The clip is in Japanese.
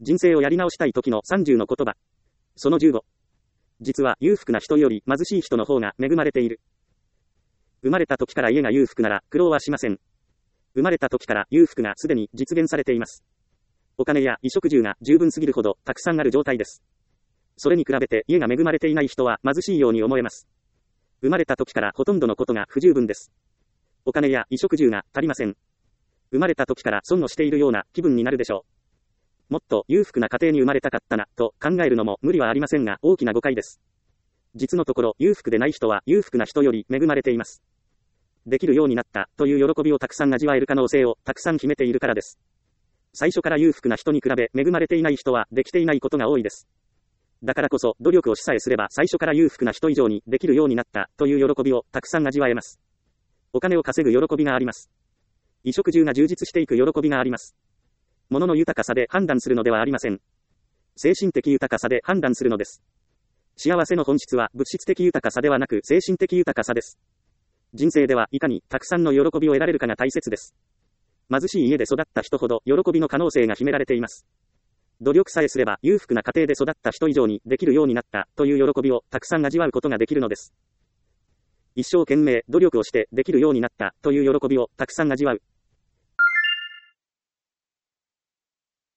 人生をやり直したい時の30の言葉。その15。実は裕福な人より貧しい人の方が恵まれている。生まれた時から家が裕福なら苦労はしません。生まれた時から裕福がすでに実現されています。お金や衣食住が十分すぎるほどたくさんある状態です。それに比べて家が恵まれていない人は貧しいように思えます。生まれた時からほとんどのことが不十分です。お金や衣食住が足りません。生まれた時から損をしているような気分になるでしょう。もっと裕福な家庭に生まれたかったな、と考えるのも無理はありませんが大きな誤解です。実のところ裕福でない人は裕福な人より恵まれています。できるようになったという喜びをたくさん味わえる可能性をたくさん秘めているからです。最初から裕福な人に比べ恵まれていない人はできていないことが多いです。だからこそ努力をしさえすれば最初から裕福な人以上にできるようになったという喜びをたくさん味わえます。お金を稼ぐ喜びがあります。衣食住が充実していく喜びがあります。物の豊かさで判断するのではありません。精神的豊かさで判断するのです。幸せの本質は物質的豊かさではなく精神的豊かさです。人生ではいかにたくさんの喜びを得られるかが大切です。貧しい家で育った人ほど喜びの可能性が秘められています。努力さえすれば裕福な家庭で育った人以上にできるようになったという喜びをたくさん味わうことができるのです。一生懸命努力をしてできるようになったという喜びをたくさん味わう。